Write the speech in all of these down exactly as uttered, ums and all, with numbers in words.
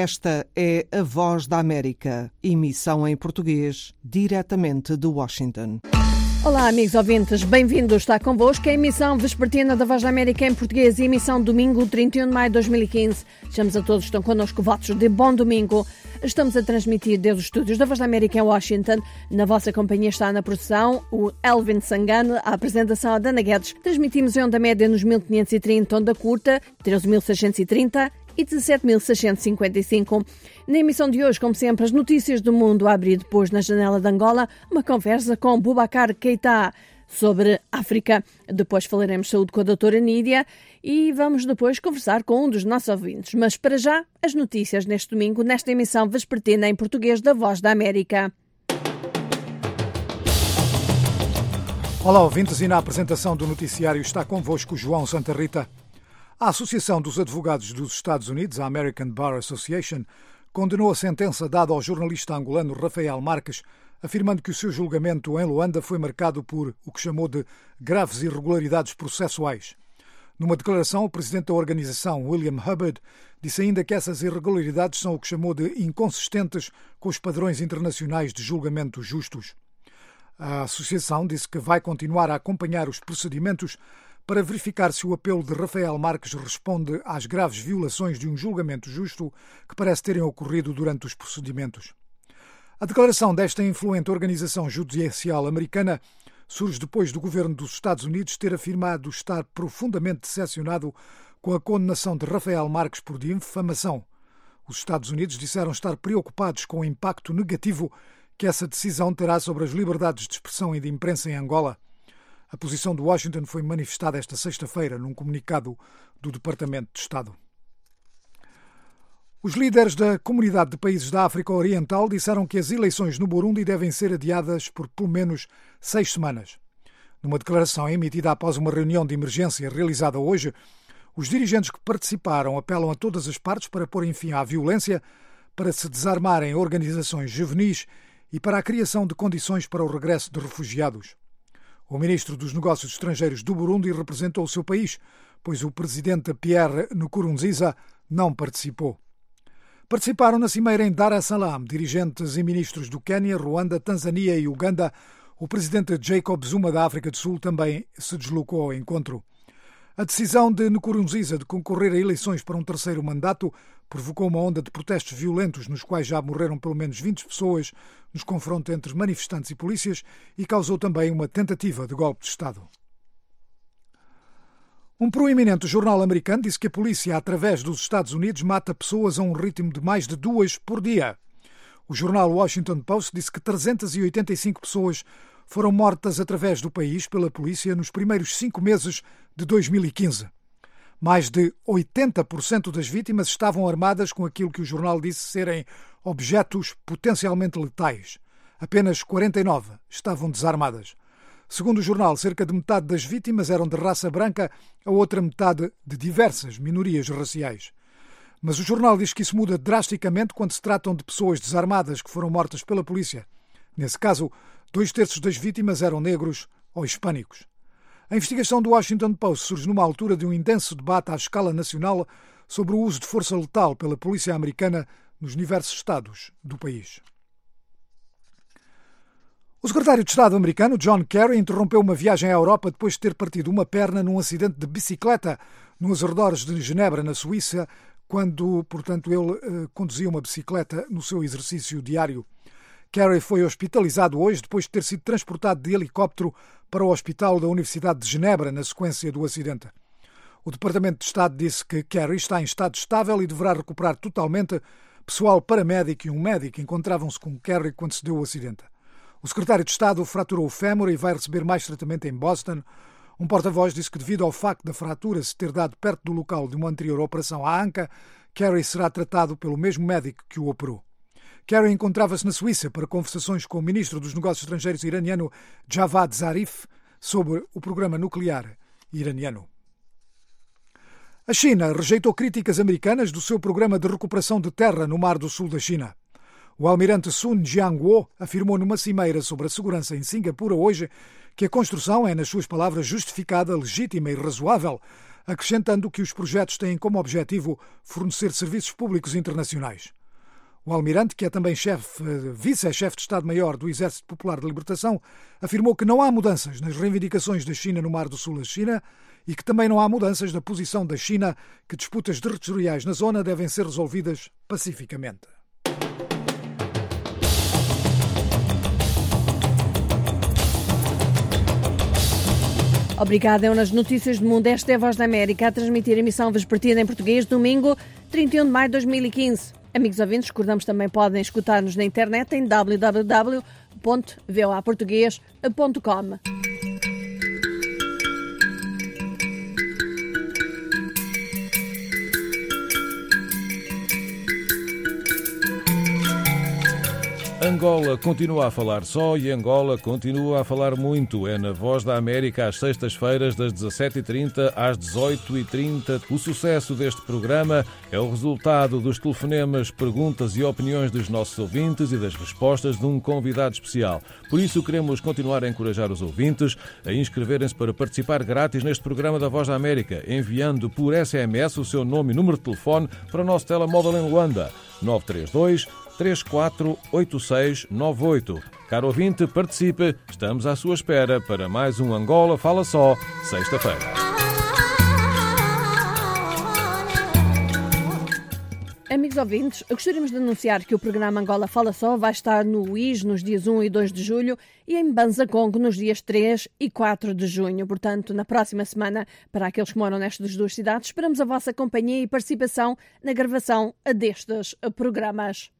Esta é a Voz da América, emissão em português, diretamente de Washington. Olá, amigos ouvintes, bem-vindos. Está convosco a emissão vespertina da Voz da América em português e emissão domingo, trinta e um de maio de dois mil e quinze. Chamamos a todos que estão connosco votos de bom domingo. Estamos a transmitir desde os estúdios da Voz da América em Washington. Na vossa companhia está na produção o Elvin Sangano, a apresentação a Dana Guedes. Transmitimos em onda média nos mil quinhentos e trinta, onda curta, treze mil seiscentos e trinta e dezassete mil seiscentos e cinquenta e cinco. Na emissão de hoje, como sempre, as notícias do mundo a abrir depois na janela de Angola, uma conversa com Boubacar Keita sobre África. Depois falaremos de saúde com a doutora Nídia e vamos depois conversar com um dos nossos ouvintes. Mas para já, as notícias neste domingo, nesta emissão vespertina em português da Voz da América. Olá, ouvintes, e na apresentação do noticiário está convosco João Santa Rita. A Associação dos Advogados dos Estados Unidos, a American Bar Association, condenou a sentença dada ao jornalista angolano Rafael Marques, afirmando que o seu julgamento em Luanda foi marcado por o que chamou de graves irregularidades processuais. Numa declaração, o presidente da organização, William Hubbard, disse ainda que essas irregularidades são o que chamou de inconsistentes com os padrões internacionais de julgamento justos. A associação disse que vai continuar a acompanhar os procedimentos para verificar se o apelo de Rafael Marques responde às graves violações de um julgamento justo que parece terem ocorrido durante os procedimentos. A declaração desta influente organização judicial americana surge depois do governo dos Estados Unidos ter afirmado estar profundamente decepcionado com a condenação de Rafael Marques por difamação. Os Estados Unidos disseram estar preocupados com o impacto negativo que essa decisão terá sobre as liberdades de expressão e de imprensa em Angola. A posição de Washington foi manifestada esta sexta-feira num comunicado do Departamento de Estado. Os líderes da Comunidade de Países da África Oriental disseram que as eleições no Burundi devem ser adiadas por pelo menos seis semanas. Numa declaração emitida após uma reunião de emergência realizada hoje, os dirigentes que participaram apelam a todas as partes para pôr fim à violência, para se desarmarem organizações juvenis e para a criação de condições para o regresso de refugiados. O ministro dos Negócios Estrangeiros do Burundi representou o seu país, pois o presidente Pierre Nkurunziza não participou. Participaram na cimeira em Dar es Salaam dirigentes e ministros do Quênia, Ruanda, Tanzânia e Uganda. O presidente Jacob Zuma da África do Sul também se deslocou ao encontro. A decisão de Nkurunziza de concorrer a eleições para um terceiro mandato provocou uma onda de protestos violentos nos quais já morreram pelo menos vinte pessoas nos confrontos entre manifestantes e polícias e causou também uma tentativa de golpe de Estado. Um proeminente jornal americano disse que a polícia, através dos Estados Unidos, mata pessoas a um ritmo de mais de duas por dia. O jornal Washington Post disse que trezentas e oitenta e cinco pessoas foram mortas através do país pela polícia nos primeiros cinco meses de dois mil e quinze. Mais de oitenta por cento das vítimas estavam armadas com aquilo que o jornal disse serem objetos potencialmente letais. Apenas quarenta e nove estavam desarmadas. Segundo o jornal, cerca de metade das vítimas eram de raça branca, a outra metade de diversas minorias raciais. Mas o jornal diz que isso muda drasticamente quando se tratam de pessoas desarmadas que foram mortas pela polícia. Nesse caso, dois terços das vítimas eram negros ou hispânicos. A investigação do Washington Post surge numa altura de um intenso debate à escala nacional sobre o uso de força letal pela polícia americana nos diversos estados do país. O secretário de Estado americano, John Kerry, interrompeu uma viagem à Europa depois de ter partido uma perna num acidente de bicicleta nos arredores de Genebra, na Suíça, quando, portanto, ele eh, conduzia uma bicicleta no seu exercício diário. Kerry foi hospitalizado hoje depois de ter sido transportado de helicóptero para o Hospital da Universidade de Genebra na sequência do acidente. O Departamento de Estado disse que Kerry está em estado estável e deverá recuperar totalmente. Pessoal paramédico e um médico encontravam-se com Kerry quando se deu o acidente. O secretário de Estado fraturou o fémur e vai receber mais tratamento em Boston. Um porta-voz disse que, devido ao facto da fratura se ter dado perto do local de uma anterior operação à anca, Kerry será tratado pelo mesmo médico que o operou. Kerry encontrava-se na Suíça para conversações com o ministro dos Negócios Estrangeiros iraniano Javad Zarif sobre o programa nuclear iraniano. A China rejeitou críticas americanas do seu programa de recuperação de terra no Mar do Sul da China. O almirante Sun Jianguo afirmou numa cimeira sobre a segurança em Singapura hoje que a construção é, nas suas palavras, justificada, legítima e razoável, acrescentando que os projetos têm como objetivo fornecer serviços públicos internacionais. O almirante, que é também chefe, vice-chefe de Estado-Maior do Exército Popular de Libertação, afirmou que não há mudanças nas reivindicações da China no Mar do Sul à China e que também não há mudanças na posição da China que disputas territoriais na zona devem ser resolvidas pacificamente. Obrigada, é nas notícias do mundo. Esta é a Voz da América a transmitir a emissão vespertina em português, domingo, trinta e um de maio de dois mil e quinze. Amigos ouvintes, recordamos também podem escutar-nos na internet em w w w ponto voa português ponto com. Angola continua a falar só e Angola continua a falar muito. É na Voz da América às sextas-feiras das dezassete e trinta às dezoito e trinta. O sucesso deste programa é o resultado dos telefonemas, perguntas e opiniões dos nossos ouvintes e das respostas de um convidado especial. Por isso queremos continuar a encorajar os ouvintes a inscreverem-se para participar grátis neste programa da Voz da América, enviando por S M S o seu nome e número de telefone para o nosso telemóvel em Luanda, nove três dois, três quatro oito seis nove oito. Caro ouvinte, participe. Estamos à sua espera para mais um Angola Fala Só, sexta-feira. Amigos ouvintes, gostaríamos de anunciar que o programa Angola Fala Só vai estar no U I S nos dias um e dois de julho e em Mbanza Congo nos dias três e quatro de junho. Portanto, na próxima semana, para aqueles que moram nestas duas cidades, esperamos a vossa companhia e participação na gravação destes programas.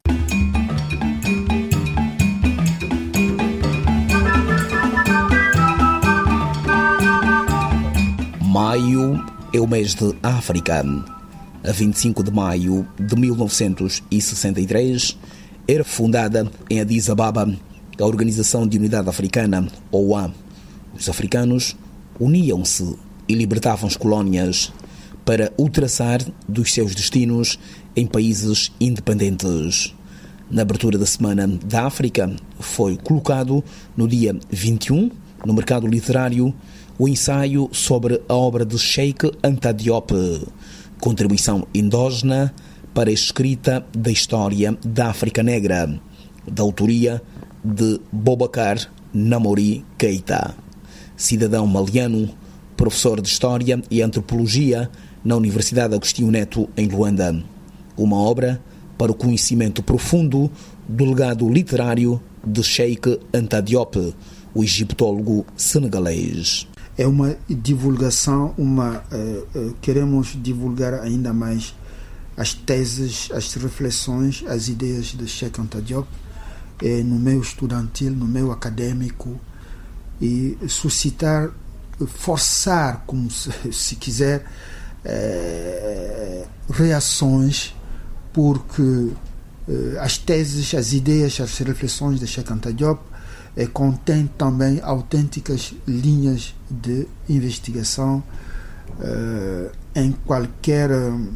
Maio é o mês de África. A vinte e cinco de maio de mil novecentos e sessenta e três, era fundada em Addis Ababa a Organização de Unidade Africana, O U A. Os africanos uniam-se e libertavam as colónias para o traçar dos seus destinos em países independentes. Na abertura da Semana da África, foi colocado no dia vinte e um, no mercado literário, o ensaio sobre a obra de Cheikh Anta Diop, contribuição endógena para a escrita da história da África Negra, da autoria de Boubacar Namori Keita, cidadão maliano, professor de História e Antropologia na Universidade Agostinho Neto, em Luanda. Uma obra para o conhecimento profundo do legado literário de Cheikh Anta Diop, o egiptólogo senegalês. É uma divulgação, uma, uh, uh, queremos divulgar ainda mais as teses, as reflexões, as ideias de Cheikh Anta Diop uh, no meio estudantil, no meio acadêmico, e suscitar, forçar, como se, se quiser, uh, reações, porque uh, as teses, as ideias, as reflexões de Cheikh Anta Diop Eh, contém também autênticas linhas de investigação eh, em qualquer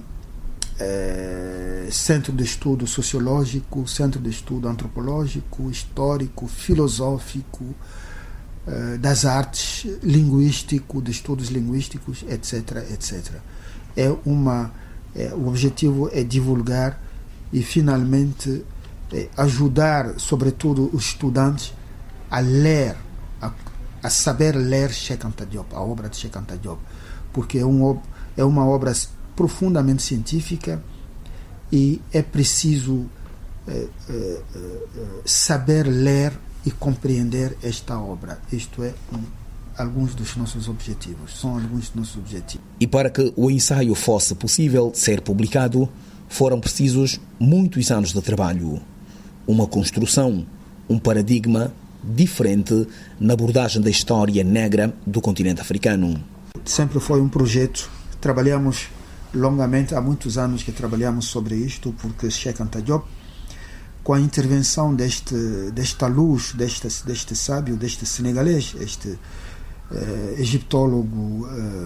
eh, centro de estudo sociológico, centro de estudo antropológico, histórico, filosófico, eh, das artes, linguístico, de estudos linguísticos, etc, etcétera. É uma, eh, o objetivo é divulgar e, finalmente, eh, ajudar, sobretudo, os estudantes a ler, a, a saber ler Cheikh Anta Diop, a obra de Cheikh Anta Diop, porque é, um, é uma obra profundamente científica e é preciso é, é, é, saber ler e compreender esta obra. Isto é um, alguns dos nossos objetivos, são alguns dos nossos objetivos. E para que o ensaio fosse possível ser publicado, foram precisos muitos anos de trabalho, uma construção, um paradigma diferente na abordagem da história negra do continente africano. Sempre foi um projeto, trabalhamos longamente, há muitos anos que trabalhamos sobre isto, porque Cheikh Anta Diop, com a intervenção deste, desta luz, deste, deste sábio, deste senegalês, este eh, egiptólogo, eh,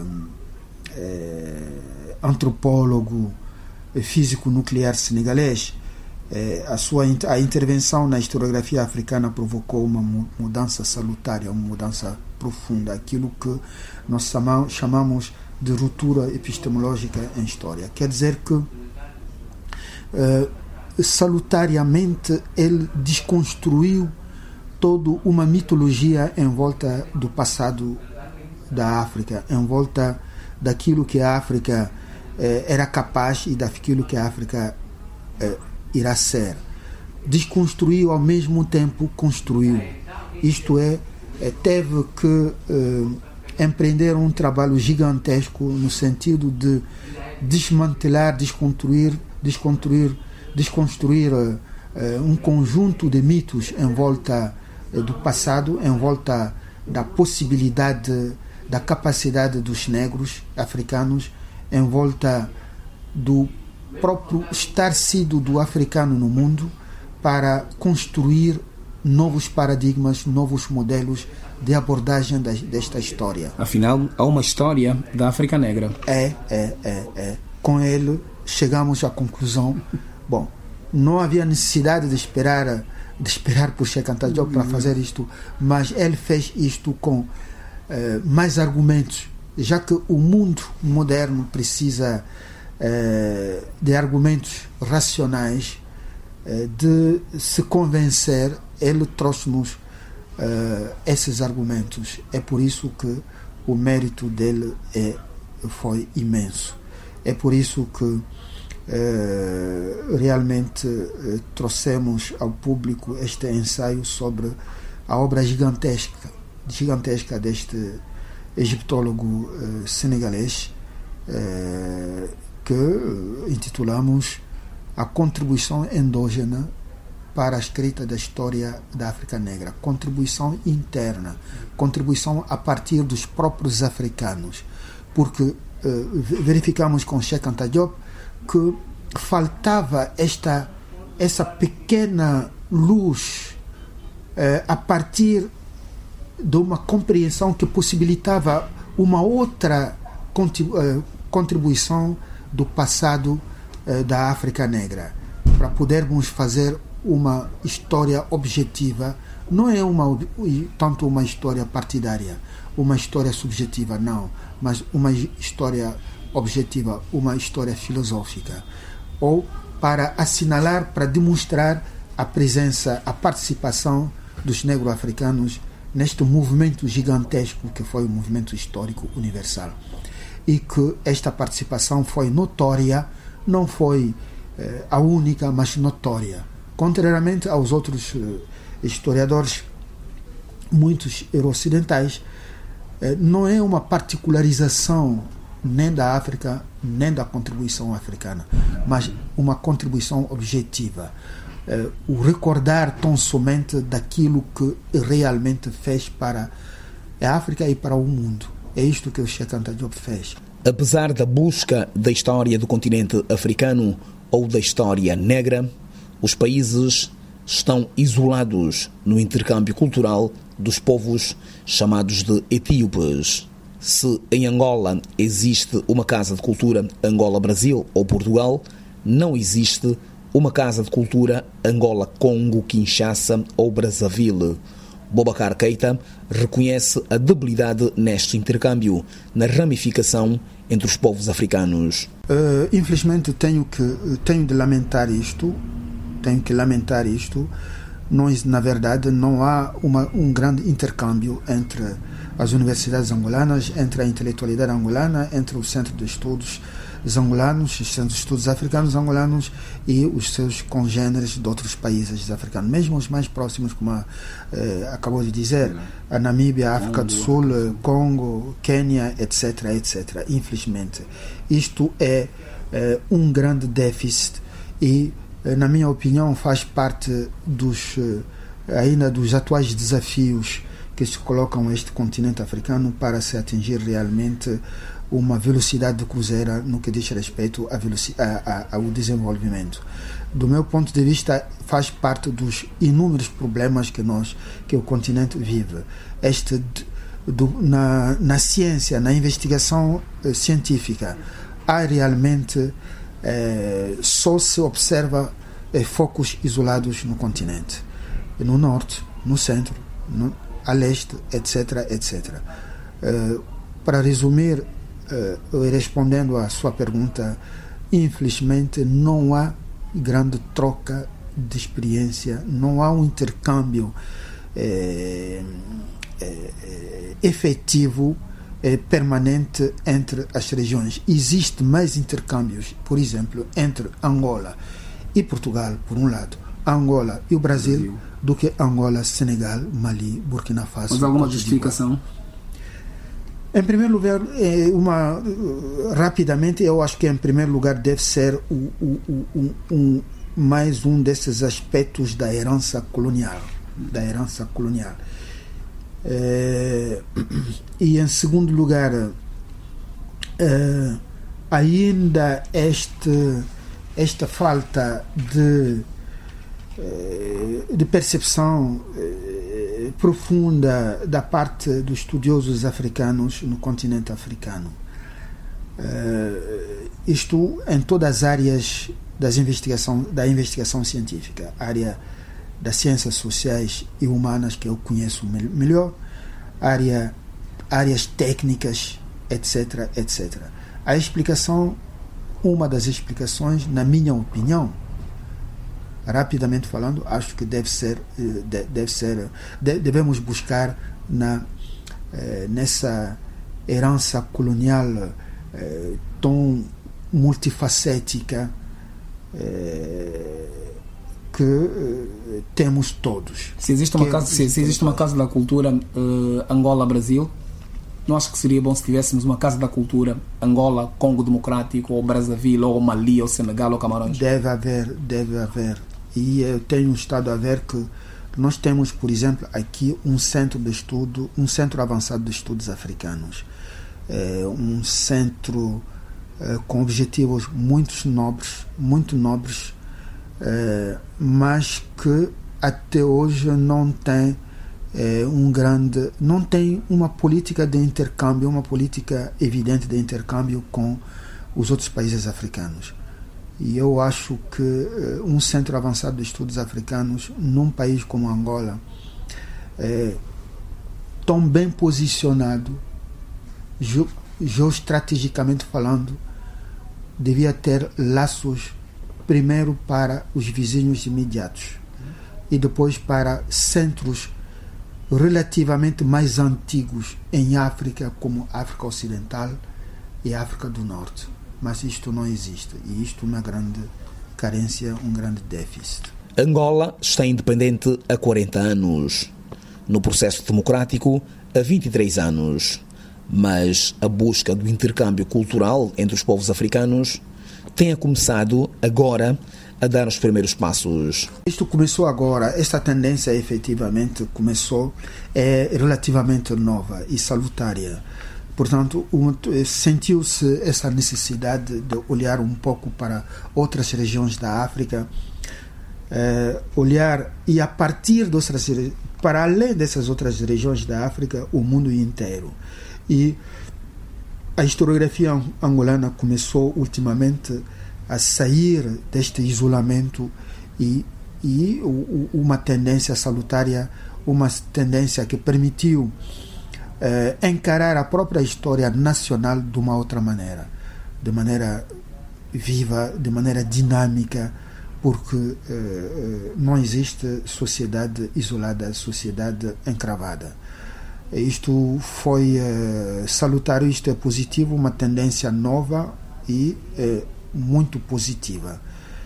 eh, antropólogo, físico nuclear senegalês, Eh, a sua a intervenção na historiografia africana provocou uma mudança salutária, uma mudança profunda, aquilo que nós chamamos de ruptura epistemológica em história. Quer dizer que eh, salutariamente ele desconstruiu toda uma mitologia em volta do passado da África, em volta daquilo que a África eh, era capaz e daquilo que a África eh, irá ser. Desconstruiu, ao mesmo tempo construiu. Isto é, eh, teve que eh, empreender um trabalho gigantesco no sentido de desmantelar, desconstruir, desconstruir, desconstruir eh, um conjunto de mitos em volta eh, do passado, em volta da possibilidade, da capacidade dos negros africanos, em volta do próprio estar sido do africano no mundo, para construir novos paradigmas, novos modelos de abordagem desta história. Afinal, há uma história da África Negra. É, é, é, é. Com ele chegamos à conclusão, bom, não havia necessidade de esperar, de esperar por Cheikh Anta Diop para fazer isto, mas ele fez isto com eh, mais argumentos, já que o mundo moderno precisa eh, de argumentos racionais, eh, de se convencer. Ele trouxe-nos uh, esses argumentos. É por isso que o mérito dele é, foi imenso. É por isso que uh, realmente uh, trouxemos ao público este ensaio sobre a obra gigantesca, gigantesca deste egiptólogo uh, senegalês, uh, que intitulamos A Contribuição Endógena para a escrita da história da África Negra. Contribuição interna, contribuição a partir dos próprios africanos, porque uh, verificamos com Cheikh Anta Diop que faltava esta, essa pequena luz uh, a partir de uma compreensão que possibilitava uma outra contribuição do passado uh, da África Negra, para podermos fazer uma história objetiva. Não é uma, tanto uma história partidária, uma história subjetiva, não, mas uma história objetiva, uma história filosófica, ou para assinalar, para demonstrar a presença, a participação dos negro-africanos neste movimento gigantesco que foi o movimento histórico universal, e que esta participação foi notória, não foi eh, a única, mas notória. Contrariamente aos outros uh, historiadores, muitos ocidentais, uh, não é uma particularização nem da África, nem da contribuição africana, mas uma contribuição objetiva. Uh, o recordar tão somente daquilo que realmente fez para a África e para o mundo. É isto que o Cheikh Anta Diop fez. Apesar da busca da história do continente africano ou da história negra, os países estão isolados no intercâmbio cultural dos povos chamados de etíopes. Se em Angola existe uma casa de cultura Angola-Brasil ou Portugal, não existe uma casa de cultura Angola-Congo-Kinshasa ou Brazzaville. Boubacar Keita reconhece a debilidade neste intercâmbio, na ramificação entre os povos africanos. Uh, infelizmente tenho, que, tenho de lamentar isto, tenho que lamentar isto. Nós, na verdade, não há uma, um grande intercâmbio entre as universidades angolanas, entre a intelectualidade angolana, entre o Centro de Estudos angolanos, os Centros de Estudos africanos angolanos e os seus congêneres de outros países africanos, mesmo os mais próximos, como a, eh, acabou de dizer, a Namíbia, a África do Sul, Congo, Quênia, etc, etcétera. Infelizmente, isto é eh, um grande déficit e, na minha opinião, faz parte dos, ainda dos atuais desafios que se colocam a este continente africano para se atingir realmente uma velocidade de cruzeiro no que diz respeito a a, a, ao desenvolvimento. Do meu ponto de vista, faz parte dos inúmeros problemas que nós, que o continente vive. Este, do, na, na ciência, na investigação eh, científica, há realmente eh, só se observa eh, focos isolados no continente, no norte, no centro, no, a leste, etc, etcétera. Eh, para resumir, Uh, respondendo à sua pergunta, infelizmente não há grande troca de experiência, não há um intercâmbio é, é, efetivo, é, permanente entre as regiões. Existe mais intercâmbios, por exemplo, entre Angola e Portugal, por um lado, Angola e o Brasil, Brasil. do que Angola, Senegal, Mali, Burkina Faso. Mas alguma justificação? Em primeiro lugar, uma, rapidamente, eu acho que em primeiro lugar deve ser o, o, o, um, mais um desses aspectos da herança colonial, da herança colonial. É, e em segundo lugar, é, ainda este, esta falta de, de percepção profunda da parte dos estudiosos africanos no continente africano. Uh, isto em todas as áreas das investigação, da investigação científica, área das ciências sociais e humanas, que eu conheço melhor, área, áreas técnicas, etc, etcétera. A explicação, uma das explicações, na minha opinião, rapidamente falando, acho que deve ser, deve ser devemos buscar na, nessa herança colonial tão multifacética que temos todos. Se existe uma, que, casa, se, se existe uma casa da cultura uh, Angola-Brasil, não acho que seria bom se tivéssemos uma casa da cultura Angola, Congo Democrático, ou Brazzaville, ou Mali, ou Senegal, ou Camarões? Deve haver, deve haver. E eu tenho estado a ver que nós temos, por exemplo, aqui um centro de estudo, um centro avançado de estudos africanos, é, um centro é, com objetivos muito nobres, muito nobres, é, mas que até hoje não tem é, um grande, não tem uma política de intercâmbio, uma política evidente de intercâmbio com os outros países africanos. E eu acho que uh, um centro avançado de estudos africanos num país como Angola, é, tão bem posicionado, ge- geoestrategicamente falando, devia ter laços primeiro para os vizinhos imediatos e depois para centros relativamente mais antigos em África, como África Ocidental e África do Norte. Mas isto não existe, e isto é uma grande carência, um grande déficit. Angola está independente há quarenta anos, no processo democrático há vinte e três anos, mas a busca do intercâmbio cultural entre os povos africanos tem começado agora a dar os primeiros passos. Isto começou agora, esta tendência efetivamente começou, é relativamente nova e salutária. Portanto, sentiu-se essa necessidade de olhar um pouco para outras regiões da África, eh, olhar e a partir dessas, para além dessas outras regiões da África, o mundo inteiro. E a historiografia angolana começou ultimamente a sair deste isolamento e, e uma tendência salutária, uma tendência que permitiu Uh, encarar a própria história nacional de uma outra maneira, de maneira viva, de maneira dinâmica, porque uh, uh, não existe sociedade isolada, sociedade encravada. Isto foi uh, salutar, isto é positivo, uma tendência nova e uh, muito positiva.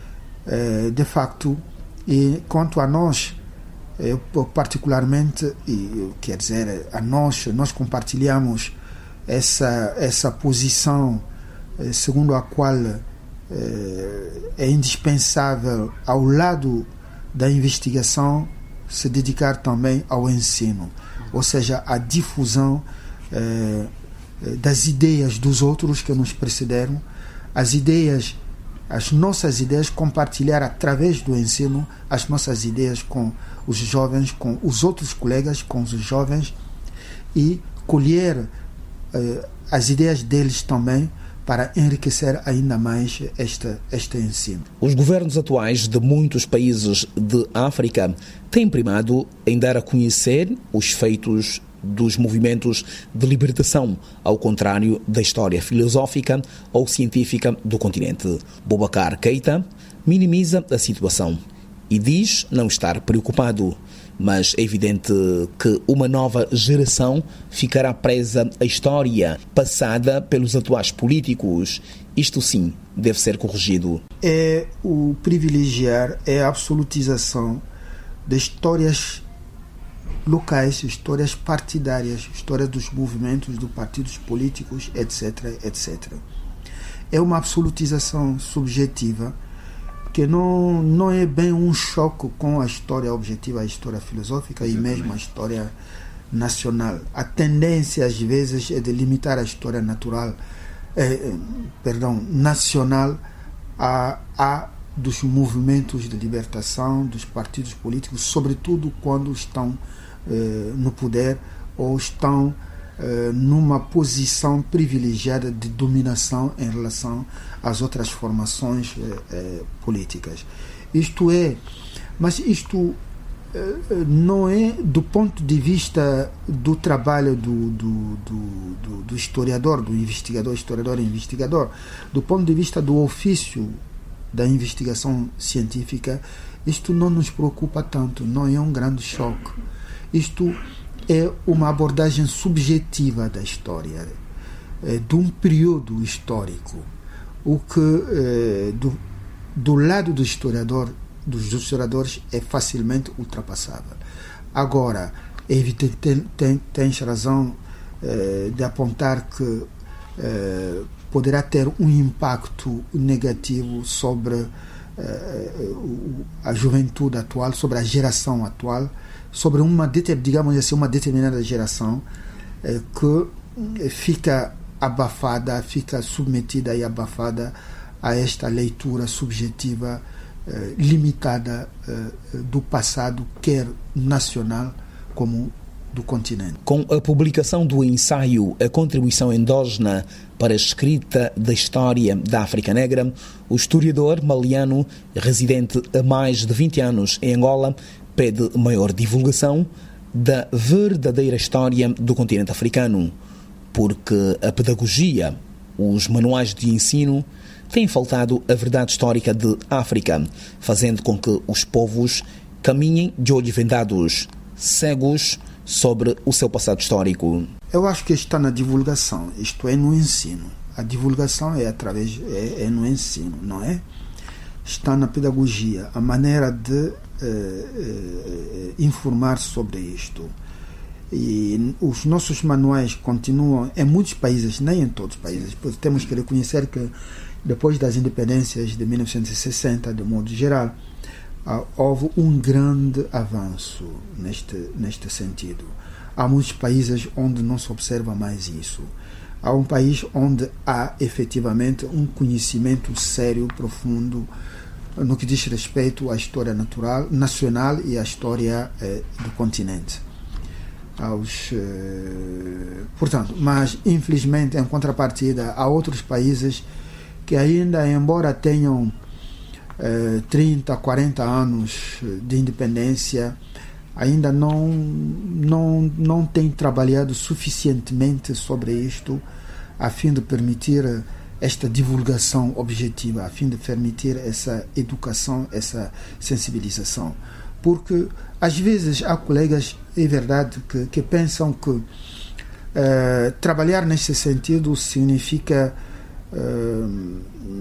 Uh, de facto, e quanto a nós, eu particularmente, e, quer dizer, a nós, nós compartilhamos essa, essa posição segundo a qual é indispensável, ao lado da investigação, se dedicar também ao ensino, ou seja, à difusão eh, das ideias dos outros que nos precederam, as ideias, as nossas ideias, compartilhar através do ensino as nossas ideias com os jovens, com os outros colegas, com os jovens, e colher eh, as ideias deles também para enriquecer ainda mais este, este ensino. Os governos atuais de muitos países de África têm primado em dar a conhecer os feitos dos movimentos de libertação, ao contrário da história filosófica ou científica do continente. Boubacar Keïta minimiza a situação e diz não estar preocupado, mas é evidente que uma nova geração ficará presa à história passada pelos atuais políticos. Isto sim deve ser corrigido. É o privilegiar, é a absolutização de histórias locais, histórias partidárias, histórias dos movimentos, dos partidos políticos, etc, etcétera. É uma absolutização subjetiva que não, não é bem um choque com a história objetiva, a história filosófica e mesmo a história nacional. A tendência, às vezes, é de limitar a história natural, eh, perdão, nacional a, a dos movimentos de libertação, dos partidos políticos, sobretudo quando estão eh, no poder ou estão eh, numa posição privilegiada de dominação em relação às outras formações eh, eh, políticas. Isto é, mas isto eh, não é do ponto de vista do trabalho do, do, do, do, do historiador, do investigador, historiador e investigador, do ponto de vista do ofício da investigação científica, isto não nos preocupa tanto, não é um grande choque. Isto é uma abordagem subjetiva da história, é, de um período histórico, o que é, do, do lado do historiador, dos historiadores, é facilmente ultrapassável. Agora, é evidente, tem, tem, tens razão é, de apontar que é, poderá ter um impacto negativo sobre uh, a juventude atual, sobre a geração atual, sobre uma, digamos assim, uma determinada geração uh, que fica abafada, fica submetida e abafada a esta leitura subjetiva uh, limitada uh, do passado, quer nacional como do continente. Com a publicação do ensaio A Contribuição Endógena para a Escrita da História da África Negra, o historiador maliano, residente há mais de vinte anos em Angola, pede maior divulgação da verdadeira história do continente africano, porque a pedagogia, os manuais de ensino, têm faltado a verdade histórica de África, fazendo com que os povos caminhem de olhos vendados, cegos, sobre o seu passado histórico. Eu acho que está na divulgação, isto é, no ensino. A divulgação é através é, é no ensino, não é? Está na pedagogia, a maneira de eh, eh, informar sobre isto. E os nossos manuais continuam em muitos países, nem em todos os países, pois temos que reconhecer que depois das independências de mil novecentos e sessenta, de modo geral, Uh, houve um grande avanço neste, neste sentido. Há muitos países onde não se observa mais isso. Há um país onde há efetivamente um conhecimento sério, profundo, no que diz respeito à história natural, nacional e à história eh, do continente. Aos, eh, portanto, mas infelizmente, em contrapartida, há outros países que ainda, embora tenham trinta, quarenta anos de independência, ainda não, não, não tem trabalhado suficientemente sobre isto a fim de permitir esta divulgação objetiva, a fim de permitir essa educação, essa sensibilização. Porque às vezes há colegas, é verdade, que, que pensam que uh, trabalhar nesse sentido significa uh,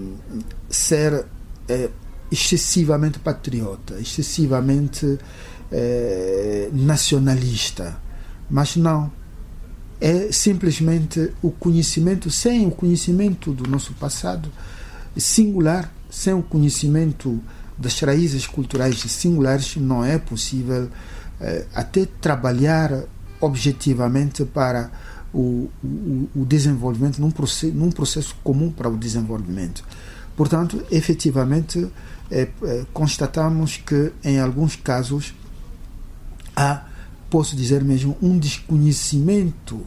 ser uh, excessivamente patriota, excessivamente eh, nacionalista. Mas não. É simplesmente o conhecimento, sem o conhecimento do nosso passado singular, sem o conhecimento das raízes culturais singulares, não é possível eh, até trabalhar objetivamente para o, o, o desenvolvimento, num processo, num processo comum para o desenvolvimento. Portanto, efetivamente, É, é, constatamos que em alguns casos há, posso dizer mesmo, um desconhecimento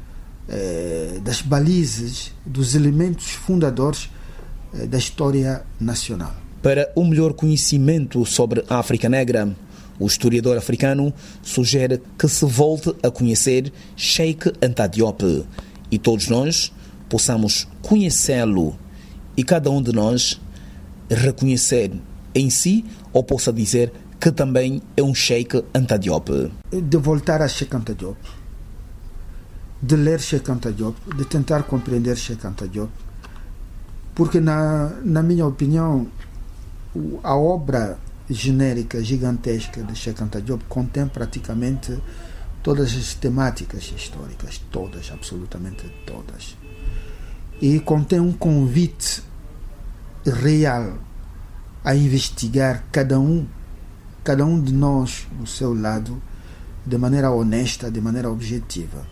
é, das balizas, dos elementos fundadores é, da história nacional. Para um melhor conhecimento sobre a África Negra, o historiador africano sugere que se volte a conhecer Cheikh Anta Diop e todos nós possamos conhecê-lo e cada um de nós reconhecer em si, ou possa dizer que também é um Cheikh Anta Diop? De voltar a Cheikh Anta Diop, de ler Cheikh Anta Diop, de tentar compreender Cheikh Anta Diop, porque na, na minha opinião a obra genérica, gigantesca de Cheikh Anta Diop contém praticamente todas as temáticas históricas, todas, absolutamente todas, e contém um convite real a investigar cada um, cada um de nós do seu lado, de maneira honesta, de maneira objetiva.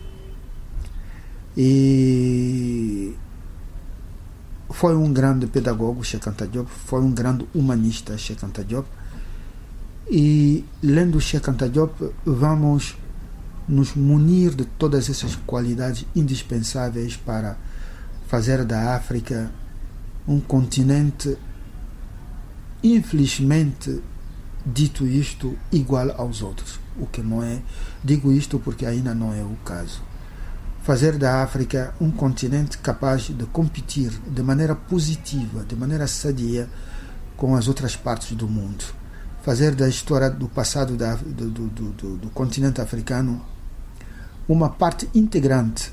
E foi um grande pedagogo, Cheikh Anta Diop, foi um grande humanista, Cheikh Anta Diop, e lendo Cheikh Anta Diop vamos nos munir de todas essas qualidades indispensáveis para fazer da África um continente, infelizmente, dito isto, igual aos outros, o que não é. Digo isto porque ainda não é o caso. Fazer da África um continente capaz de competir de maneira positiva, de maneira sadia com as outras partes do mundo. Fazer da história do passado da, do, do, do, do continente africano uma parte integrante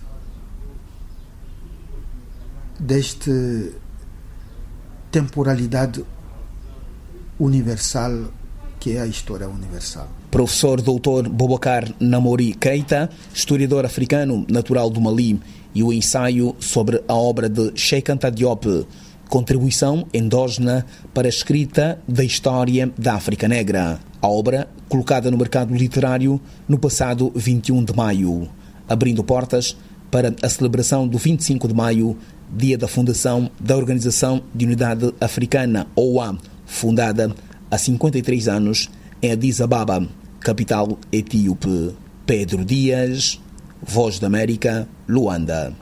deste temporalidade universal que é a história universal. Professor doutor Boubacar Namori Keita, historiador africano natural do Mali, e o ensaio sobre a obra de Cheikh Anta Diop, contribuição endógena para a escrita da história da África Negra. A obra colocada no mercado literário no passado vinte e um de maio, abrindo portas para a celebração do vinte e cinco de maio, dia da fundação da Organização de Unidade Africana, O U A, fundada há cinquenta e três anos em Addis Ababa, capital etíope. Pedro Dias, Voz da América, Luanda.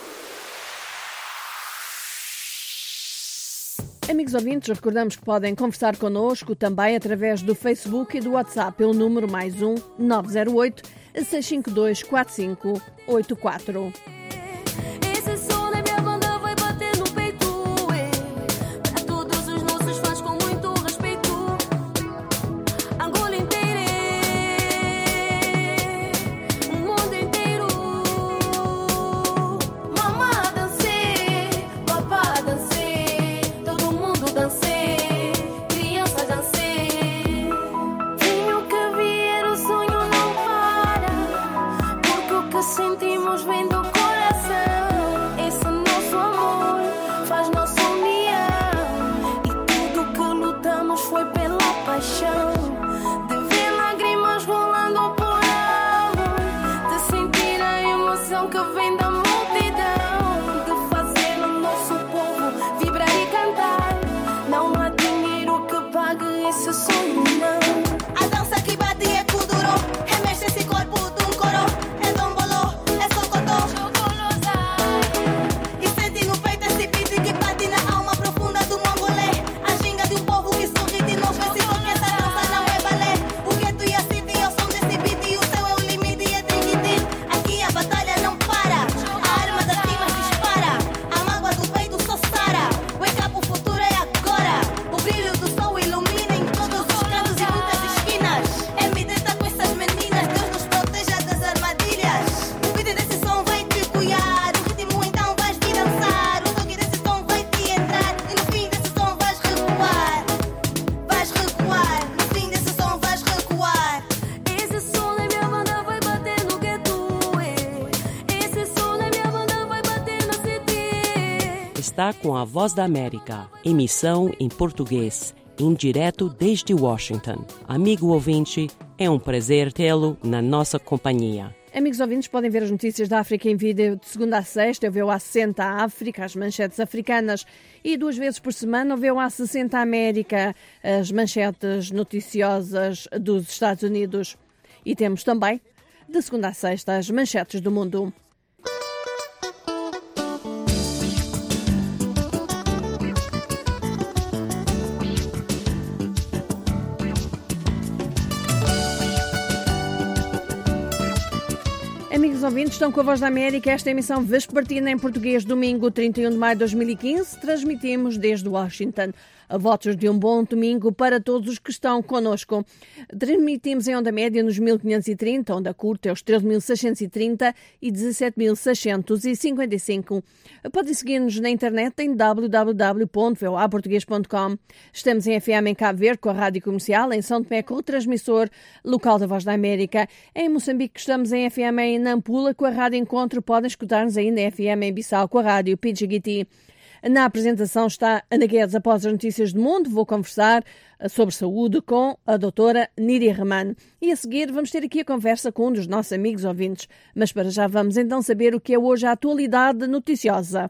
Amigos ouvintes, recordamos que podem conversar connosco também através do Facebook e do WhatsApp pelo número mais um nove zero oito, seis cinco dois, quatro cinco oito quatro. Está com a Voz da América, emissão em português, em direto desde Washington. Amigo ouvinte, é um prazer tê-lo na nossa companhia. Amigos ouvintes, podem ver as notícias da África em vídeo de segunda a sexta, o V O A sessenta África, as manchetes africanas, e duas vezes por semana o V O A sessenta América, as manchetes noticiosas dos Estados Unidos. E temos também, de segunda a sexta, as manchetes do mundo. Amigos ouvintes, estão com a Voz da América, esta emissão vespertina em português, domingo trinta e um de maio de dois mil e quinze, transmitimos desde Washington. Votos de um bom domingo para todos os que estão connosco. Transmitimos em onda média nos mil quinhentos e trinta, onda curta é os treze mil seiscentos e trinta e dezassete mil seiscentos e cinquenta e cinco. Pode seguir-nos na internet em w w w ponto v o a português ponto com. Estamos em F M em Cabo Verde com a Rádio Comercial, em São Tomé com o transmissor local da Voz da América. Em Moçambique estamos em F M em Nampula com a Rádio Encontro. Podem escutar-nos ainda em F M em Bissau com a Rádio P G T. Na apresentação está Ana Guedes. Após as notícias do mundo, vou conversar sobre saúde com a doutora Níria Rahman. E a seguir vamos ter aqui a conversa com um dos nossos amigos ouvintes. Mas para já vamos então saber o que é hoje a atualidade noticiosa.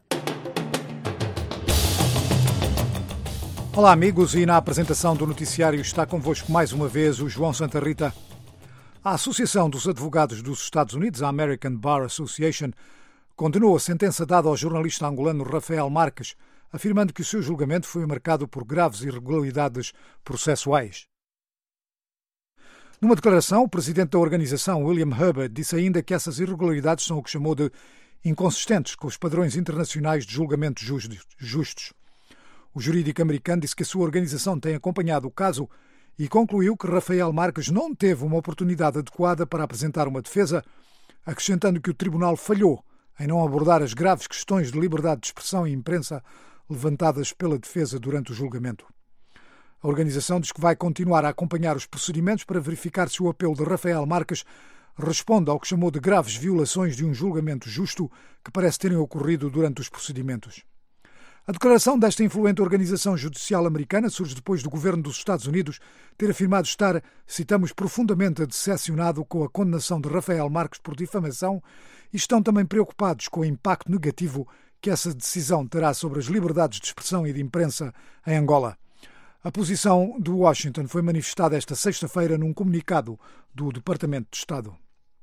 Olá amigos, e na apresentação do noticiário está convosco mais uma vez o João Santa Rita. A Associação dos Advogados dos Estados Unidos, a American Bar Association, condenou a sentença dada ao jornalista angolano Rafael Marques, afirmando que o seu julgamento foi marcado por graves irregularidades processuais. Numa declaração, o presidente da organização, William Herbert, disse ainda que essas irregularidades são o que chamou de inconsistentes com os padrões internacionais de julgamento justos. O jurídico americano disse que a sua organização tem acompanhado o caso e concluiu que Rafael Marques não teve uma oportunidade adequada para apresentar uma defesa, acrescentando que o tribunal falhou em não abordar as graves questões de liberdade de expressão e imprensa levantadas pela defesa durante o julgamento. A organização diz que vai continuar a acompanhar os procedimentos para verificar se o apelo de Rafael Marques responde ao que chamou de graves violações de um julgamento justo que parece terem ocorrido durante os procedimentos. A declaração desta influente organização judicial americana surge depois do governo dos Estados Unidos ter afirmado estar, citamos, profundamente decepcionado com a condenação de Rafael Marques por difamação e estão também preocupados com o impacto negativo que essa decisão terá sobre as liberdades de expressão e de imprensa em Angola. A posição de Washington foi manifestada esta sexta-feira num comunicado do Departamento de Estado.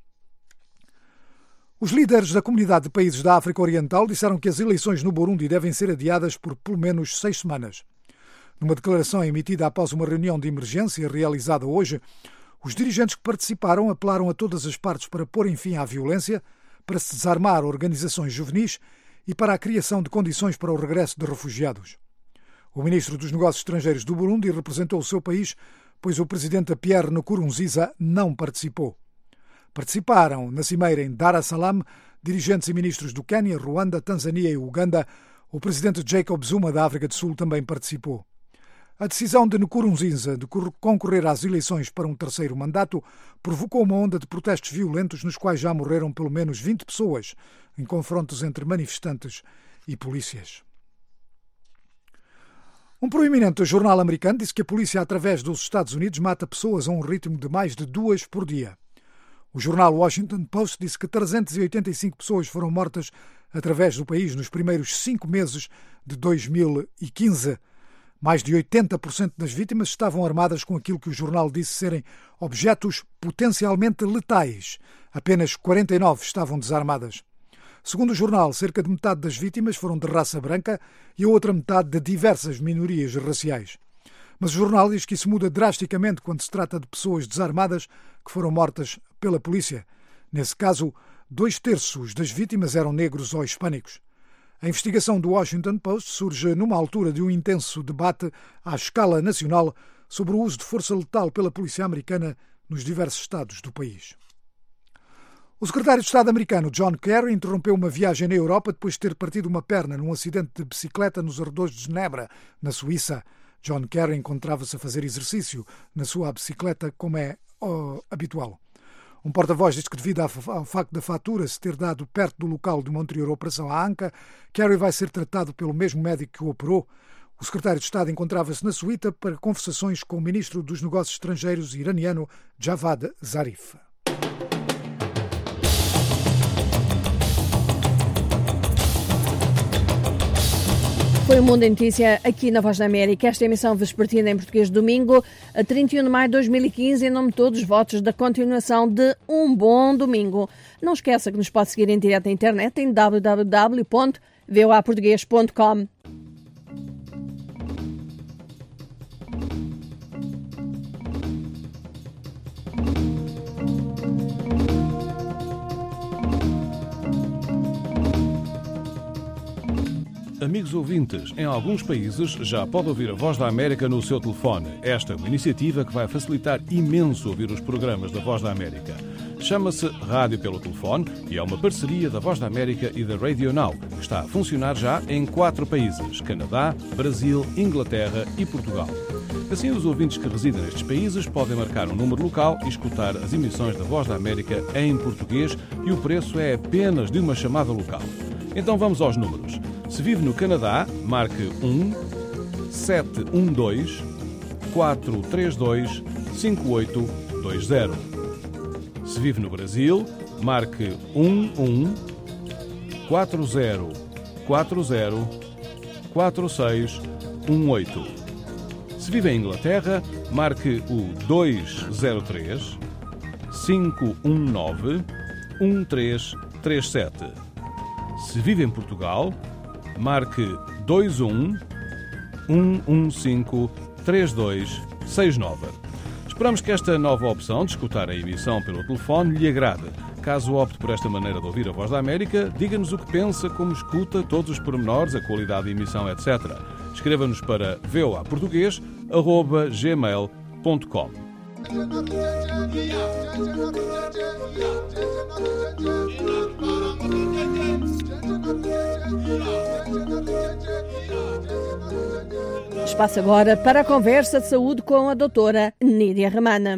Os líderes da Comunidade de Países da África Oriental disseram que as eleições no Burundi devem ser adiadas por pelo menos seis semanas. Numa declaração emitida após uma reunião de emergência realizada hoje, os dirigentes que participaram apelaram a todas as partes para porem fim à violência, para se desarmar organizações juvenis e para a criação de condições para o regresso de refugiados. O ministro dos Negócios Estrangeiros do Burundi representou o seu país, pois o presidente Pierre Nkurunziza não participou. Participaram na cimeira em Dar es Salaam dirigentes e ministros do Quênia, Ruanda, Tanzânia e Uganda. O presidente Jacob Zuma da África do Sul também participou. A decisão de Nkurunziza de concorrer às eleições para um terceiro mandato provocou uma onda de protestos violentos nos quais já morreram pelo menos vinte pessoas em confrontos entre manifestantes e polícias. Um proeminente jornal americano disse que a polícia, através dos Estados Unidos, mata pessoas a um ritmo de mais de duas por dia. O jornal Washington Post disse que trezentas e oitenta e cinco pessoas foram mortas através do país nos primeiros cinco meses de dois mil e quinze. Mais de oitenta por cento das vítimas estavam armadas com aquilo que o jornal disse serem objetos potencialmente letais. Apenas quarenta e nove estavam desarmadas. Segundo o jornal, cerca de metade das vítimas foram de raça branca e a outra metade de diversas minorias raciais. Mas o jornal diz que isso muda drasticamente quando se trata de pessoas desarmadas que foram mortas pela polícia. Nesse caso, dois terços das vítimas eram negros ou hispânicos. A investigação do Washington Post surge numa altura de um intenso debate à escala nacional sobre o uso de força letal pela polícia americana nos diversos estados do país. O secretário de Estado americano John Kerry interrompeu uma viagem na Europa depois de ter partido uma perna num acidente de bicicleta nos arredores de Genebra, na Suíça. John Kerry encontrava-se a fazer exercício na sua bicicleta, como é oh, habitual. Um porta-voz diz que, devido ao facto da fatura se ter dado perto do local de uma anterior operação à anca, Kerry vai ser tratado pelo mesmo médico que o operou. O secretário de Estado encontrava-se na Suíça para conversações com o ministro dos Negócios Estrangeiros iraniano Javad Zarif. Foi o Mundo em Notícia aqui na Voz da América. Esta emissão vespertina em português de domingo, a trinta e um de maio de dois mil e quinze, em nome de todos os votos da continuação de um bom domingo. Não esqueça que nos pode seguir em direto na internet em w w w ponto v o a português ponto com. Amigos ouvintes, em alguns países já pode ouvir a Voz da América no seu telefone. Esta é uma iniciativa que vai facilitar imenso ouvir os programas da Voz da América. Chama-se Rádio pelo Telefone e é uma parceria da Voz da América e da Radio Now, que está a funcionar já em quatro países: Canadá, Brasil, Inglaterra e Portugal. Assim, os ouvintes que residem nestes países podem marcar um número local e escutar as emissões da Voz da América em português, e o preço é apenas de uma chamada local. Então vamos aos números. Se vive no Canadá, marque um sete um dois quatro três dois cinco oito dois zero. Se vive no Brasil, marque um um quatro zero quatro zero quatro seis um oito. Se vive em Inglaterra, marque o dois zero três cinco um nove um três três sete. Se vive em Portugal, marque dois um um um cinco três dois seis nove. Esperamos que esta nova opção de escutar a emissão pelo telefone lhe agrade. Caso opte por esta maneira de ouvir a Voz da América, diga-nos o que pensa, como escuta, todos os pormenores, a qualidade de emissão, etcétera. Escreva-nos para voaportuguês arroba gmail ponto com. Espaço agora para a conversa de saúde com a doutora Nídia Ramana.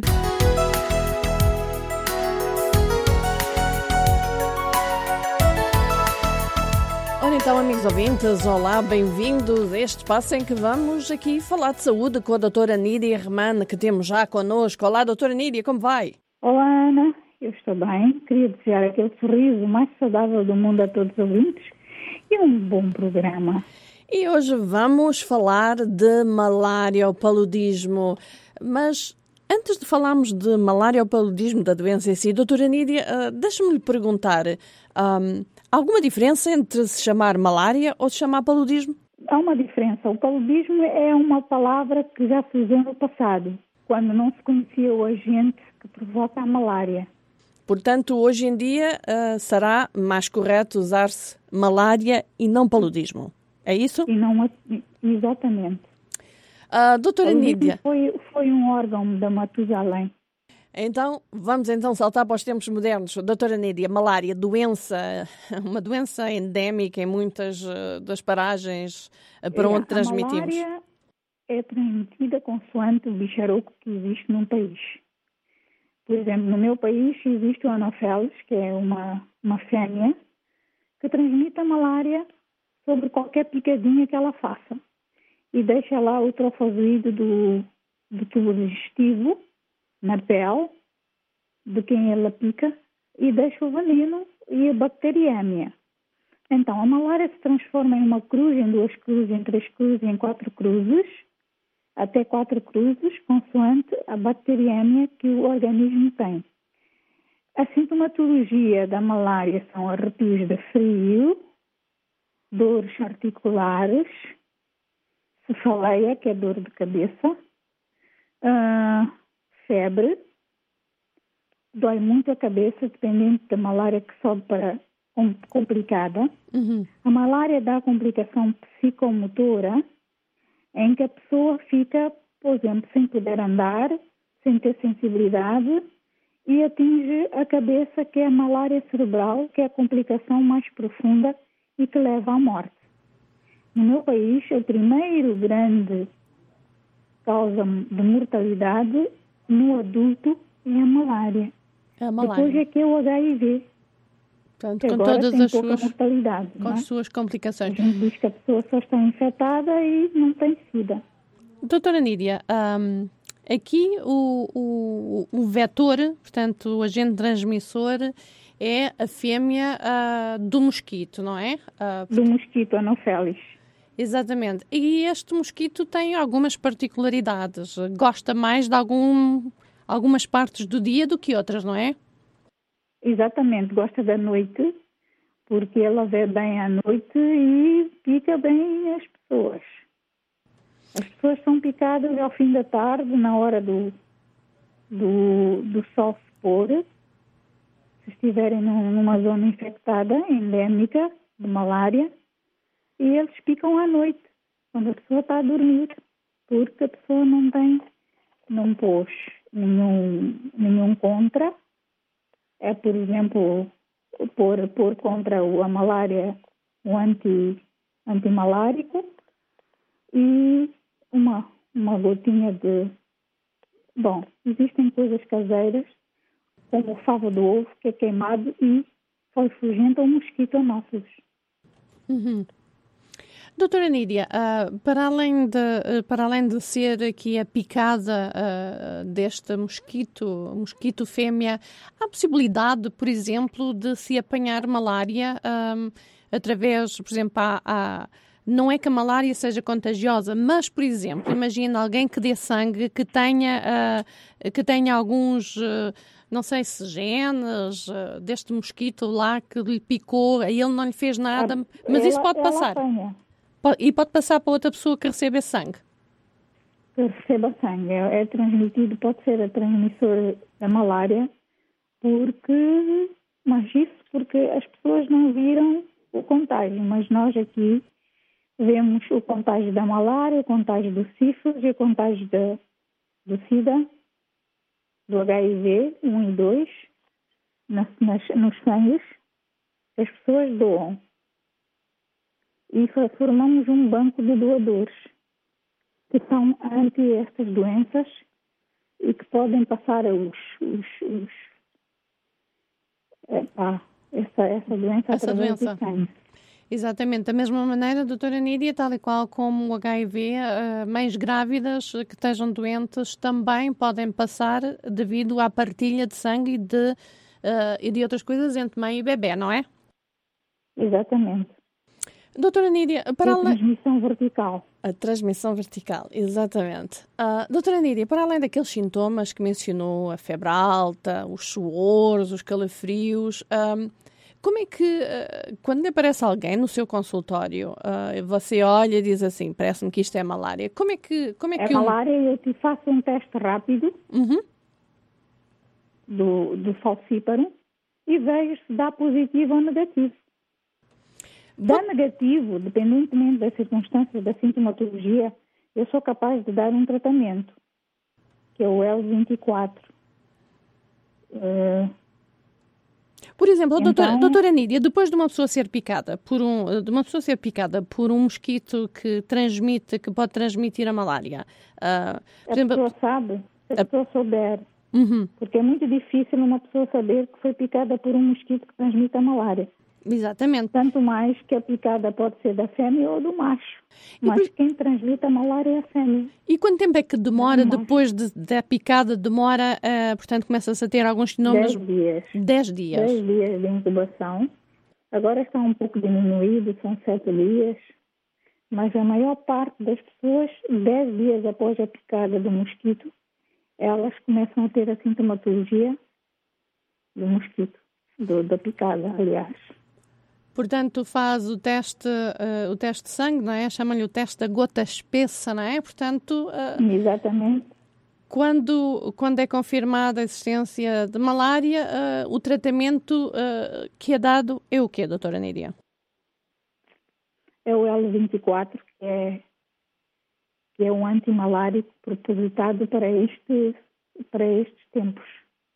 Ora então, amigos ouvintes, olá, bem-vindos a este espaço em que vamos aqui falar de saúde com a doutora Nídia Ramana, que temos já connosco. Olá, doutora Nídia, como vai? Olá, Ana, eu estou bem. Queria desejar aquele sorriso mais saudável do mundo a todos os ouvintes e um bom programa. E hoje vamos falar de malária ou paludismo, mas antes de falarmos de malária ou paludismo, da doença em si, doutora Nídia, uh, deixe-me lhe perguntar, um, alguma diferença entre se chamar malária ou se chamar paludismo? Há uma diferença. O paludismo é uma palavra que já se usou no passado, quando não se conhecia o agente que provoca a malária. Portanto, hoje em dia uh, será mais correto usar-se malária e não paludismo. É isso? E não, exatamente. Uh, doutora Nídia. Foi, foi um órgão da Matusalém. Então, vamos então saltar para os tempos modernos. Doutora Nídia, malária, doença, uma doença endémica em muitas uh, das paragens uh, para é, onde transmitimos. A malária é transmitida consoante o bicharoco que existe num país. Por exemplo, no meu país existe o Anopheles, que é uma, uma fêmea, que transmite a malária sobre qualquer picadinha que ela faça. E deixa lá o trofozoide do, do tubo digestivo na pele de quem ela pica e deixa o veneno e a bacteriémia. Então, a malária se transforma em uma cruz, em duas cruzes, em três cruzes, em quatro cruzes, até quatro cruzes, consoante a bacteriémia que o organismo tem. A sintomatologia da malária são arrepios de frio, dores articulares, cefaleia, que é dor de cabeça, uh, febre, dói muito a cabeça, dependendo da malária que sobe para complicada. Uhum. A malária dá complicação psicomotora, em que a pessoa fica, por exemplo, sem poder andar, sem ter sensibilidade, e atinge a cabeça, que é a malária cerebral, que é a complicação mais profunda e que leva à morte. No meu país, o primeiro grande causa de mortalidade no adulto é a malária. É a malária. Depois é que é o H I V. Portanto, com todas tem as pouca suas, mortalidade, com as é? suas complicações. A gente diz que a pessoa só está infectada e não tem SIDA. Doutora Nídia, um, aqui o, o, o vetor, portanto, o agente transmissor, é a fêmea uh, do mosquito, não é? Uh, do mosquito Anopheles. Exatamente. E este mosquito tem algumas particularidades. Gosta mais de algum, algumas partes do dia do que outras, não é? Exatamente. Gosta da noite, porque ela vê bem à noite e pica bem as pessoas. As pessoas são picadas ao fim da tarde, na hora do, do, do sol se pôr. Se estiverem numa zona infectada, endémica, de malária, e eles picam à noite, quando a pessoa está a dormir, porque a pessoa não tem, não pôs nenhum, nenhum contra. É, por exemplo, pôr, pôr contra a malária o anti, antimalárico e uma, uma gotinha de... Bom, existem coisas caseiras, como o favo do ovo, que é queimado e foi fugenta o mosquito anáfilos. Uhum. Doutora Nídia, uh, para, além de, uh, para além de ser aqui a picada uh, deste mosquito, mosquito fêmea, há possibilidade, por exemplo, de se apanhar malária um, através, por exemplo, há, há, não é que a malária seja contagiosa, mas, por exemplo, imagina alguém que dê sangue, que tenha, uh, que tenha alguns... Uh, não sei se genes uh, deste mosquito lá que lhe picou, a ele não lhe fez nada, mas ela, isso pode passar. Apanha. E pode passar para outra pessoa que recebe esse sangue? Que receba sangue. É, é transmitido, pode ser a transmissora da malária, porque, mas isso porque as pessoas não viram o contágio, mas nós aqui vemos o contágio da malária, o contágio do sífilis e o contágio da, do SIDA, do H I V um e dois, nas, nas, nos sangues, as pessoas doam. E formamos um banco de doadores que são anti estas doenças e que podem passar os, os, os epá, essa, essa doença essa através doença. do sangue. Exatamente, da mesma maneira, doutora Nídia, tal e qual como o H I V, uh, mães grávidas que estejam doentes também podem passar devido à partilha de sangue e de, uh, e de outras coisas entre mãe e bebê, não é? Exatamente. Doutora Nídia, para a além... transmissão vertical. A transmissão vertical, exatamente. Uh, doutora Nídia, para além daqueles sintomas que mencionou, a febre alta, os suores, os calafrios, um, como é que, uh, quando aparece alguém no seu consultório, uh, você olha e diz assim, parece-me que isto é malária, como é que... Como é é que malária, um... eu te faço um teste rápido uhum. do, do falcíparo e vejo se dá positivo ou negativo. Dá negativo, dependentemente das circunstâncias da sintomatologia, eu sou capaz de dar um tratamento, que é o L vinte e quatro. Uh, por exemplo, então, doutora, doutora Nídia, depois de uma pessoa ser picada por um, de uma pessoa ser picada por um mosquito que transmite, que pode transmitir a malária, uh, por a exemplo, pessoa sabe, se a, a pessoa souber, uhum. porque é muito difícil uma pessoa saber que foi picada por um mosquito que transmite a malária. Exatamente. Tanto mais que a picada pode ser da fêmea ou do macho. E mas por... quem transmite a malária é a fêmea. E quanto tempo é que demora depois de, da picada? Demora, uh, portanto, começa-se a ter alguns sintomas? Dez dias. Dez dias. Dez dias de incubação. Agora está um pouco diminuído, são sete dias. Mas a maior parte das pessoas, dez dias após a picada do mosquito, elas começam a ter a sintomatologia do mosquito, do, da picada, aliás. Portanto, faz o teste, uh, o teste de sangue, não é? Chama-lhe o teste da gota espessa, não é? Portanto, uh, exatamente. Quando, quando é confirmada a existência de malária, uh, o tratamento uh, que é dado é o quê, doutora Nídia? É o L vinte e quatro, que é, que é um antimalárico propositado para, este, para estes tempos.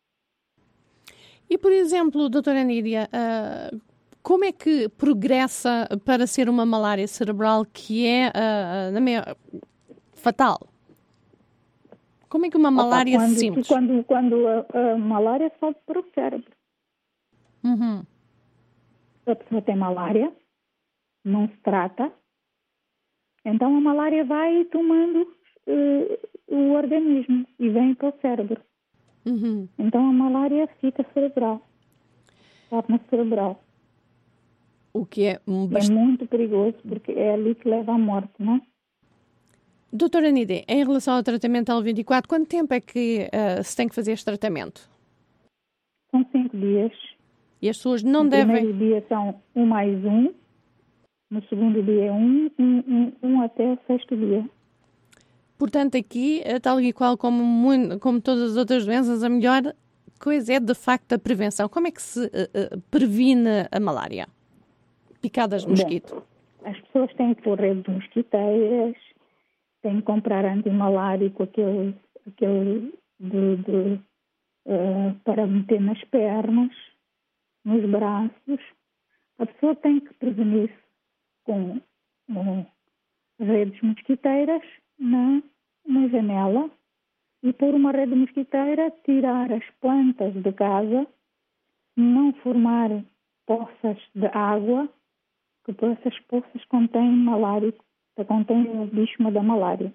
E, por exemplo, doutora Nídia, uh, como é que progressa para ser uma malária cerebral que é uh, na meia, fatal? Como é que uma malária Opa, quando, simples? Quando, quando a, a malária sobe para o cérebro. Uhum. A pessoa tem malária, não se trata, então a malária vai tomando uh, o organismo e vem para o cérebro. Uhum. Então a malária fica cerebral, torna cerebral. O que é, bast... é muito perigoso porque é ali que leva à morte, não é? Doutora Nídia, em relação ao tratamento L vinte e quatro, quanto tempo é que uh, se tem que fazer este tratamento? São cinco dias. E as pessoas não no devem... No primeiro dia são um mais um, no segundo dia é um, um, um, um até o sexto dia. Portanto, aqui, tal e qual como, muito, como todas as outras doenças, a melhor coisa é, de facto, a prevenção. Como é que se uh, uh, previne a malária? Picadas de mosquito. Bom, as pessoas pessoas têm que pôr rede de mosquiteiras, têm que comprar antimalárico, aquele, aquele de, de, uh, para meter nas pernas, nos braços. A pessoa tem que prevenir-se com um, redes mosquiteiras na, na janela e pôr uma rede mosquiteira, tirar as plantas de casa, não formar poças de água, que essas poças contêm malária, contêm o bicho da malária.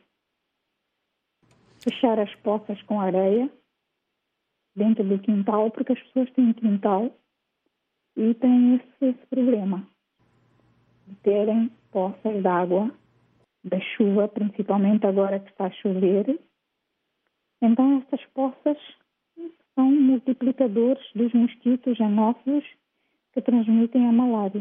Fechar as poças com areia dentro do quintal, porque as pessoas têm quintal e têm esse, esse problema de terem poças de água, da chuva, principalmente agora que está a chover. Então, estas poças são multiplicadores dos mosquitos anófilos que transmitem a malária.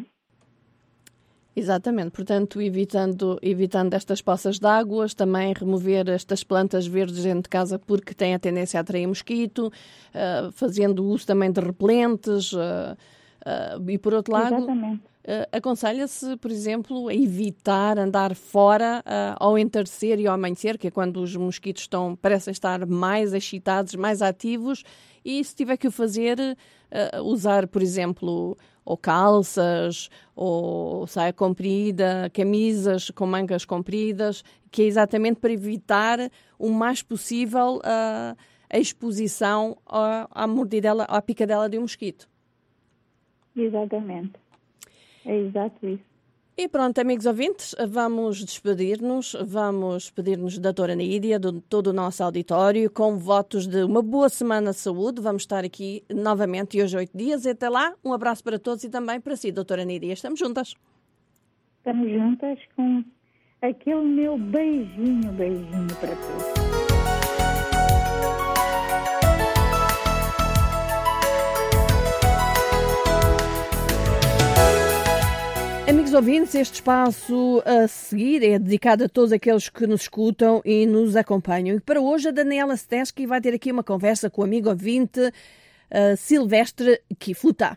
Exatamente, portanto, evitando, evitando estas poças de águas, também remover estas plantas verdes dentro de casa porque têm a tendência a atrair mosquito, uh, fazendo uso também de repelentes uh, uh, e, por outro lado, Exatamente. Uh, aconselha-se, por exemplo, a evitar andar fora uh, ao entardecer e ao amanhecer, que é quando os mosquitos estão, parecem estar mais excitados, mais ativos, e se tiver que o fazer, uh, usar, por exemplo, ou calças, ou saia comprida, camisas com mangas compridas, que é exatamente para evitar o mais possível uh, a exposição à, à mordidela, à picadela de um mosquito. Exatamente. É exato isso. E pronto, amigos ouvintes, vamos despedir-nos, vamos pedir-nos da doutora Nídia, de todo o nosso auditório, com votos de uma boa semana de saúde. Vamos estar aqui novamente hoje oito dias. E até lá, um abraço para todos e também para si, doutora Nídia. Estamos juntas. Estamos juntas com aquele meu beijinho, beijinho para todos. Amigos ouvintes, este espaço a seguir é dedicado a todos aqueles que nos escutam e nos acompanham. E para hoje a Daniela Steski vai ter aqui uma conversa com o amigo ouvinte uh, Silvestre Kifuta.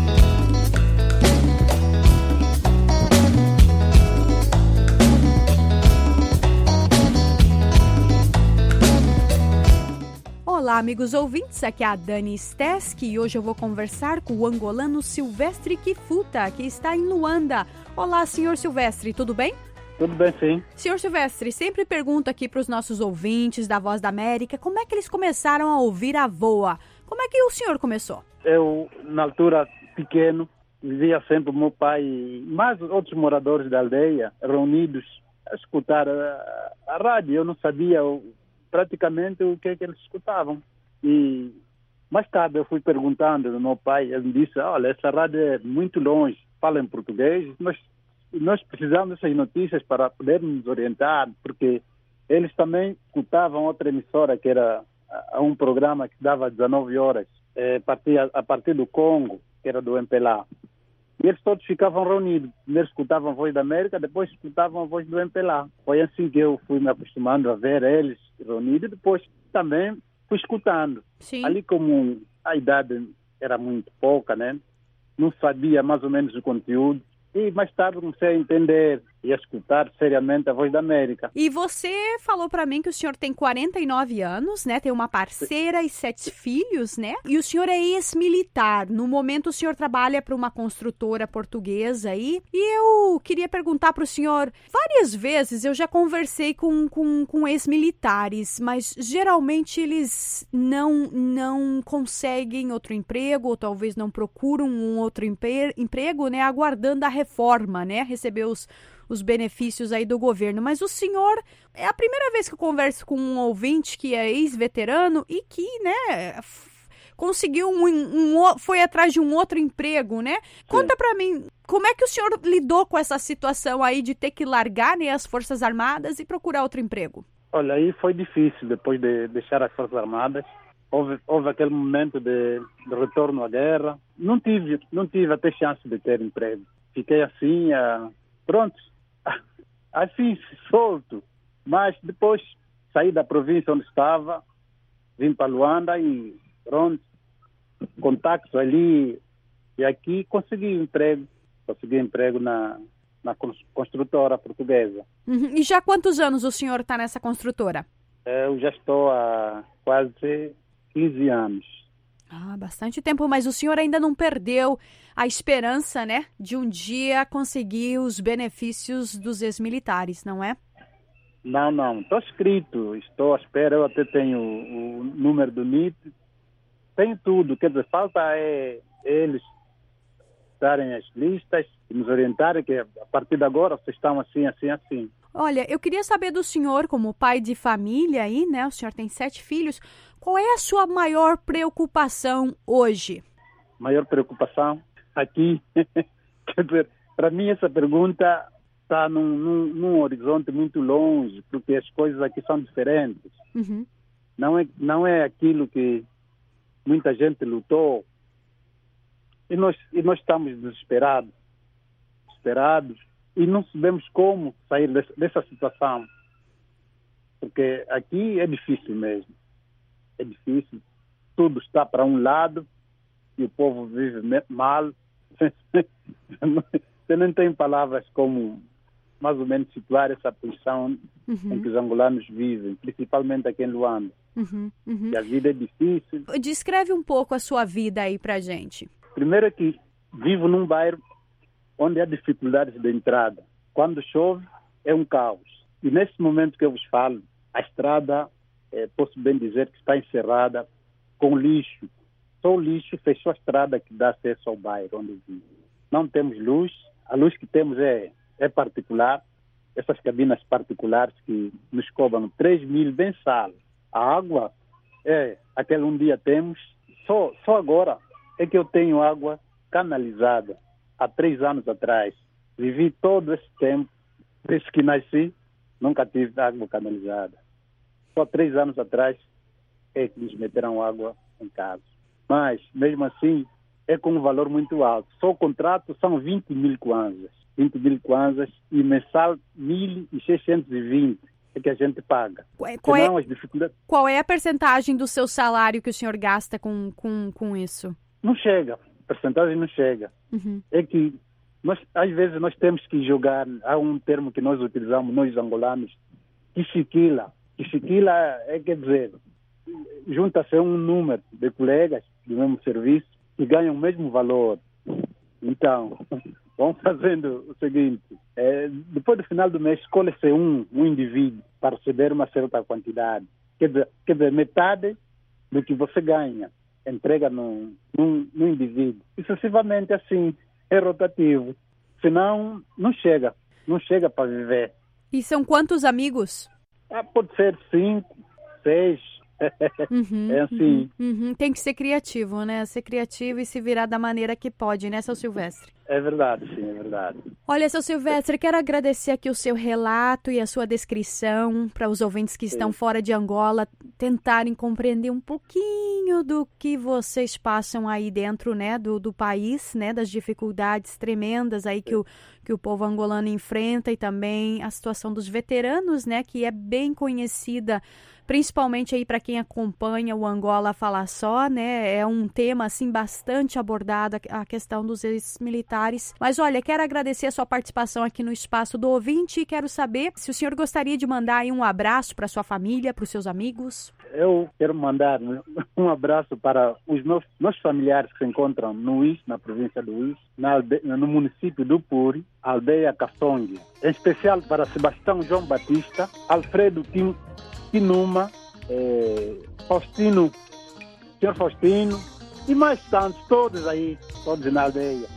Olá, amigos ouvintes, aqui é a Dani Steski e hoje eu vou conversar com o angolano Silvestre Kifuta, que está em Luanda. Olá, senhor Silvestre, tudo bem? Tudo bem, sim. Senhor Silvestre, sempre pergunto aqui para os nossos ouvintes da Voz da América, como é que eles começaram a ouvir a VOA? Como é que o senhor começou? Eu, na altura, pequeno, via sempre o meu pai e mais outros moradores da aldeia reunidos a escutar a, a rádio. Eu não sabia praticamente o que é que eles escutavam. E mais tarde eu fui perguntando ao meu pai, ele me disse, olha, essa rádio é muito longe, fala em português, mas nós precisamos dessas notícias para podermos nos orientar, porque eles também escutavam outra emissora, que era um programa que dava dezenove horas, é, partia, a partir do Congo, que era do M P L A. E eles todos ficavam reunidos. Primeiro escutavam a Voz da América, depois escutavam a voz do M P L A. Foi assim que eu fui me acostumando a ver eles reunidos, depois também fui escutando. Sim. Ali, como a idade era muito pouca, né? Não sabia mais ou menos o conteúdo. E mais tarde comecei a entender e a escutar seriamente a Voz da América. E você falou para mim que o senhor tem quarenta e nove anos, né? Tem uma parceira e sete filhos, né? E o senhor é ex-militar. No momento o senhor trabalha para uma construtora portuguesa aí. E eu queria perguntar para o senhor, várias vezes eu já conversei com, com, com ex-militares, mas geralmente eles não, não conseguem outro emprego, ou talvez não procuram um outro emprego, né? Aguardando a reforma, né? Receber os os benefícios aí do governo. Mas o senhor, é a primeira vez que eu converso com um ouvinte que é ex-veterano e que, né, f- conseguiu um, um, foi atrás de um outro emprego, né? Conta Sim. pra mim, como é que o senhor lidou com essa situação aí de ter que largar, né, as Forças Armadas e procurar outro emprego? Olha, aí foi difícil depois de deixar as Forças Armadas. Houve, houve aquele momento de, de retorno à guerra. Não tive, não tive até chance de ter emprego. Fiquei assim, uh, pronto, assim, solto. Mas depois saí da província onde estava, vim para Luanda e pronto, contactos ali e aqui, consegui emprego. Consegui emprego na, na construtora portuguesa. Uhum. E já há quantos anos o senhor está nessa construtora? Eu já estou há quase quinze anos. Ah, bastante tempo, mas o senhor ainda não perdeu a esperança, né, de um dia conseguir os benefícios dos ex-militares, não é? Não, não. Estou inscrito, estou à espera, eu até tenho o, o número do N I T, tenho tudo. Quer dizer, falta é eles darem as listas e nos orientarem que a partir de agora vocês estão assim, assim, assim. Olha, eu queria saber do senhor, como pai de família aí, né? O senhor tem sete filhos. Qual é a sua maior preocupação hoje? Maior preocupação? Aqui, quer dizer, para mim essa pergunta está num, num, num horizonte muito longe, porque as coisas aqui são diferentes. Uhum. Não é, não é aquilo que muita gente lutou. E nós, e nós estamos desesperados, desesperados, e não sabemos como sair dessa, dessa situação. Porque aqui é difícil mesmo. É difícil. Tudo está para um lado e o povo vive mal. Você não tem palavras como mais ou menos situar essa posição uhum. em que os angolanos vivem, principalmente aqui em Luanda. Uhum, uhum. E a vida é difícil. Descreve um pouco a sua vida aí pra gente. Primeiro aqui, vivo num bairro onde há dificuldades de entrada. Quando chove, é um caos. E nesse momento que eu vos falo, a estrada, eh, posso bem dizer que está encerrada com lixo. Só o lixo fechou a estrada que dá acesso ao bairro onde vivo. Não temos luz. A luz que temos é, é particular. Essas cabinas particulares que nos cobram três mil mensal. A água, é, aquele um dia temos. Só, só agora é que eu tenho água canalizada. Há três anos atrás. Vivi todo esse tempo, desde que nasci, nunca tive água canalizada. Só três anos atrás é que nos meteram água em casa. Mas, mesmo assim, é com um valor muito alto. Só o contrato são vinte mil kwanzas. vinte mil kwanzas e mensal mil seiscentos e vinte é que a gente paga. Qual é, as dificuldades... qual é a percentagem do seu salário que o senhor gasta com, com, com isso? Não chega. A percentagem não chega. Uhum. É que, nós, às vezes, nós temos que jogar. Há um termo que nós utilizamos, nós angolanos, quichiquila. Quichiquila é, quer dizer, junta-se um número de colegas do mesmo serviço e ganham o mesmo valor. Então, vamos fazendo o seguinte, é, depois do final do mês, escolhe-se um, um indivíduo para receber uma certa quantidade. Quer dizer, quer dizer, metade do que você ganha, entrega num, num, num indivíduo. E sucessivamente assim, é rotativo. Senão, não chega. Não chega para viver. E são quantos amigos? Ah, pode ser cinco, seis. Uhum, é assim. Uhum, uhum. Tem que ser criativo, né? Ser criativo e se virar da maneira que pode, né, seu Silvestre? É verdade, sim, é verdade. Olha, seu Silvestre, quero agradecer aqui o seu relato e a sua descrição para os ouvintes que estão sim. fora de Angola tentarem compreender um pouquinho do que vocês passam aí dentro, né, do, do país, né, das dificuldades tremendas aí que o, que o povo angolano enfrenta e também a situação dos veteranos, né, que é bem conhecida principalmente aí para quem acompanha o Angola Fala Só, né? É um tema assim bastante abordado, a questão dos ex-militares. Mas olha, quero agradecer a sua participação aqui no Espaço do Ouvinte e quero saber se o senhor gostaria de mandar aí um abraço para sua família, para os seus amigos. Eu quero mandar um abraço para os meus, meus familiares que se encontram no Uís, na província do Uís, na alde... no município do Puri, aldeia Kassongue. Em especial para Sebastião João Batista, Alfredo Tim Tinuma, eh, Faustino, senhor Faustino e mais tantos, todos aí, todos na aldeia.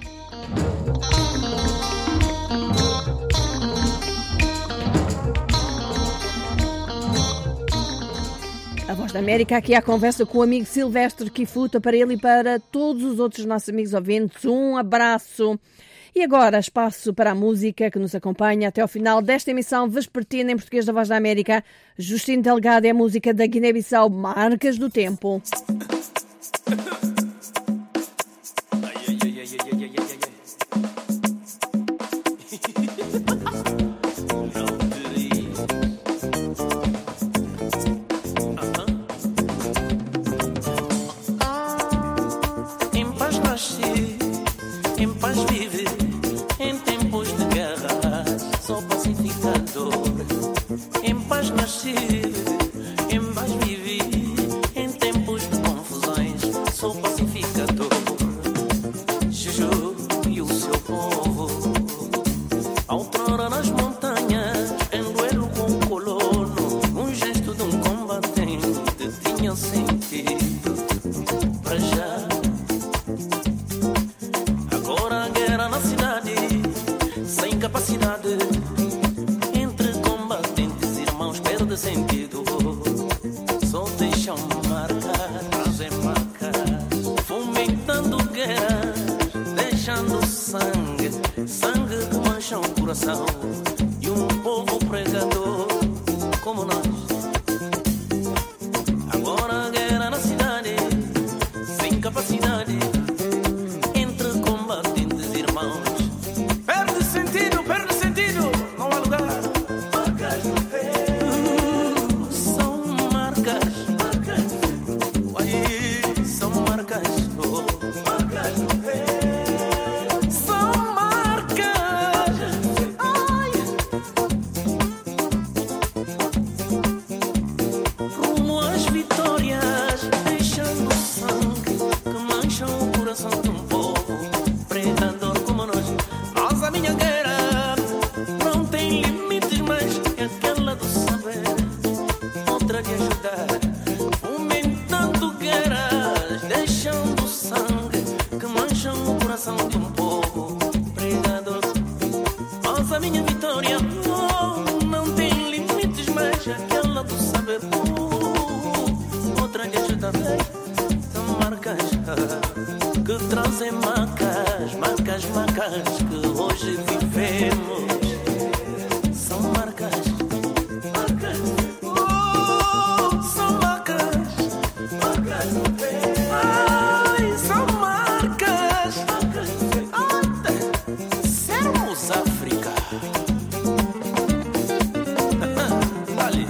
A Voz da América, aqui à conversa com o amigo Silvestre Kifuta, para ele e para todos os outros nossos amigos ouvintes. Um abraço. E agora, espaço para a música que nos acompanha até ao final desta emissão vespertina em português da Voz da América. Justino Delgado é a música da Guiné-Bissau, Marcas do Tempo. Em paz nasci, em paz vive, em tempos de guerra. paz nasci, em paz vivi, em tempos de confusões, sou pacificador. Juju e o seu povo, outrora nas montanhas, em duelo com o colono, um gesto de um combatente tinha sentido. Pra já, agora a guerra na cidade, sem capacidade, entre combatentes irmãos perde sentido. Só deixam marcas, trazem marcas, fomentando guerras, deixando sangue, sangue que mancha o coração de um povo pregador como nós. Agora a guerra na cidade, sem capacidade, entre combatentes irmãos, perde sentido, perde sentido, não há lugar. Marcas no peito, são marcas, marcas, aí são marcas, oh, marcas no peito, são marcas, ai. Rumo às vitórias, deixando sangue que mancham o coração de um povo predador como nós. Mas a minha guerra não tem limites mais que aquela do saber, outra de ajudar, fomentando guerras, deixando sangue que mancham o coração de um povo predador. Mas a minha vitória oh, não tem limites mais que aquela do saber, oh, outra de ajudar. São marcas ah, que trazem marcas, marcas, marcas que hoje vivemos. São marcas, marcas, oh, são marcas, marcas no peito. Ai, são marcas, marcas no peito. Ai, sermos África. Vale.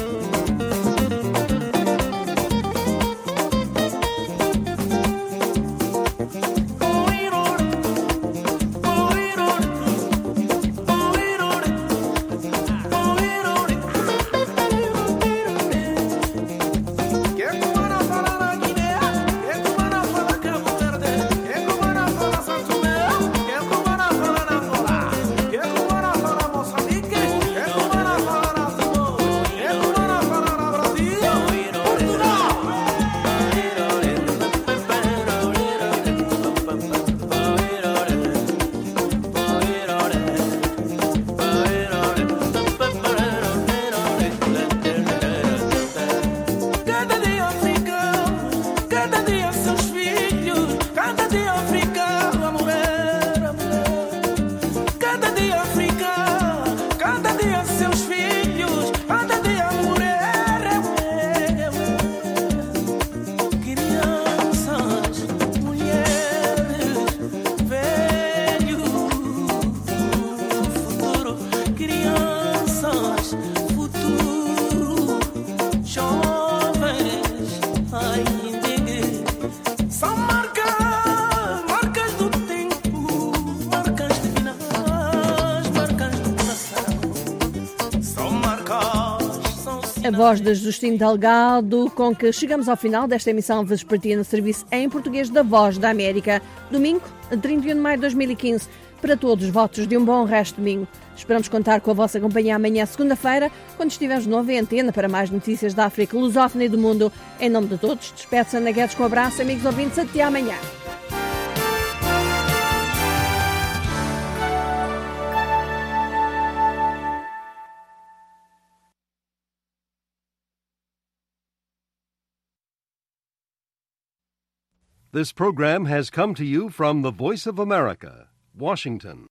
Cada dia africano, cada dia seus filhos, cada dia africano, a mulher, a mulher. Cada dia africano, cada dia seus filhos, cada dia a mulher, a mulher, a mulher. Crianças, mulheres, velhos, futuro, crianças, futuro, jovens, ai, indigue. São marcas, marcas do tempo, marcas divinas, marcas do coração. São marcas, são A voz de Justino Delgado, com que chegamos ao final desta emissão vespertina, serviço em português da Voz da América. Domingo, trinta e um de maio de dois mil e quinze. Para todos, votos de um bom resto de domingo. Esperamos contar com a vossa companhia amanhã, segunda-feira, quando estivermos de novo em antena para mais notícias da África lusófona e do mundo. Em nome de todos, despede-se Ana Guedes com um abraço, amigos ouvintes, até amanhã. This program has come to you from the Voice of America, Washington.